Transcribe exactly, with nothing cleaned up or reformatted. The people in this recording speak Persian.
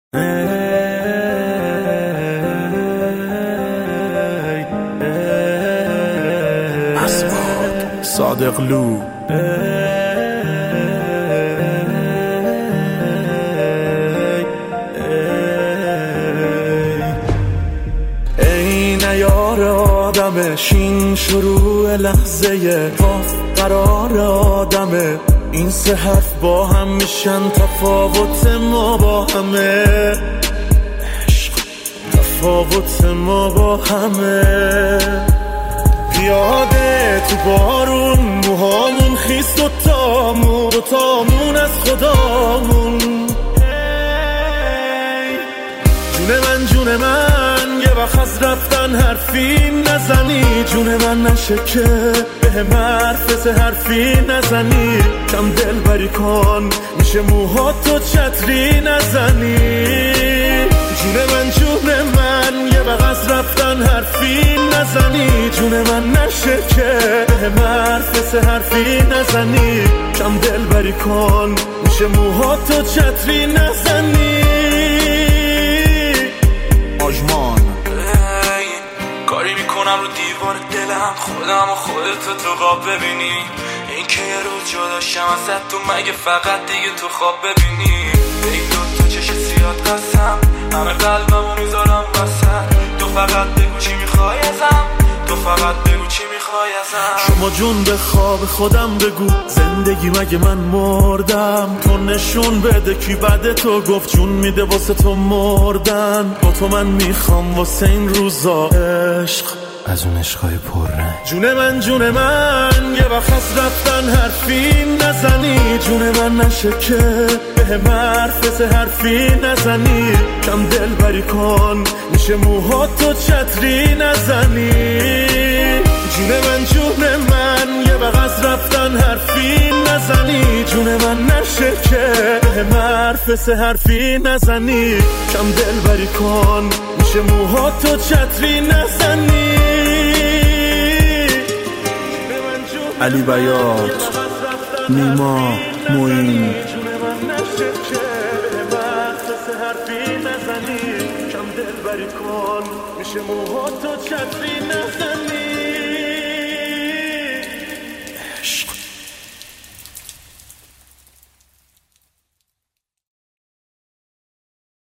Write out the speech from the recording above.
صادق لو ای نیار آدمش این شروع لحظه قاف قرار آدمه این سه حرف با هم میشن تفاوت ما با همه عشق تفاوت ما با همه پیاده تو بارون موهامون خیس دوتامون دوتامون از خدامون جون من جون من یه وقت از رفتن حرفی نزنی جون من نشه که به مرفز حرفی نزنی کم دل بری کن میشه موهاتو چتری نزنی جون من جون من یه وقت از رفتن حرفی نزنی جون من نشه که به مرفز حرفی نزنی کم دل بری کن میشه موهاتو چتری نزنی آجمان کاری میکنم رو دیوار دلم خودم و خودتو تو خواب ببینی این که یه روز جدا شم ازت تو مگه فقط دیگه تو خواب ببینی ای دو تا چش سیاد قسم همه قلبمو میذارم وسط تو فقط بگو چی میخوای ازم تو فقط بگو چی میخوای ازم شما جون به خواب خودم بگو زندگی مگه من مردم تو نشون بده کی بعد تو گفت جون میده واسه تو مردن با تو من میخوام واسه این روزا عشق از اون عشقای پررنگ جون من جون من یه وقت از رفتن حرفی نزنی جون من نشه که به مرفز حرفی نزنی کم دل بری کن میشه موهاتو چتری نزنی جون من جون من یه وقت از رفتن حرفی نزنی جون من نشه که به مرفز حرفی نزنی کم دل بری کن میشه موهاتو چتری نزنی علی بیات نیما موین کم دل بری کن میشه موهاتو چتری نزنی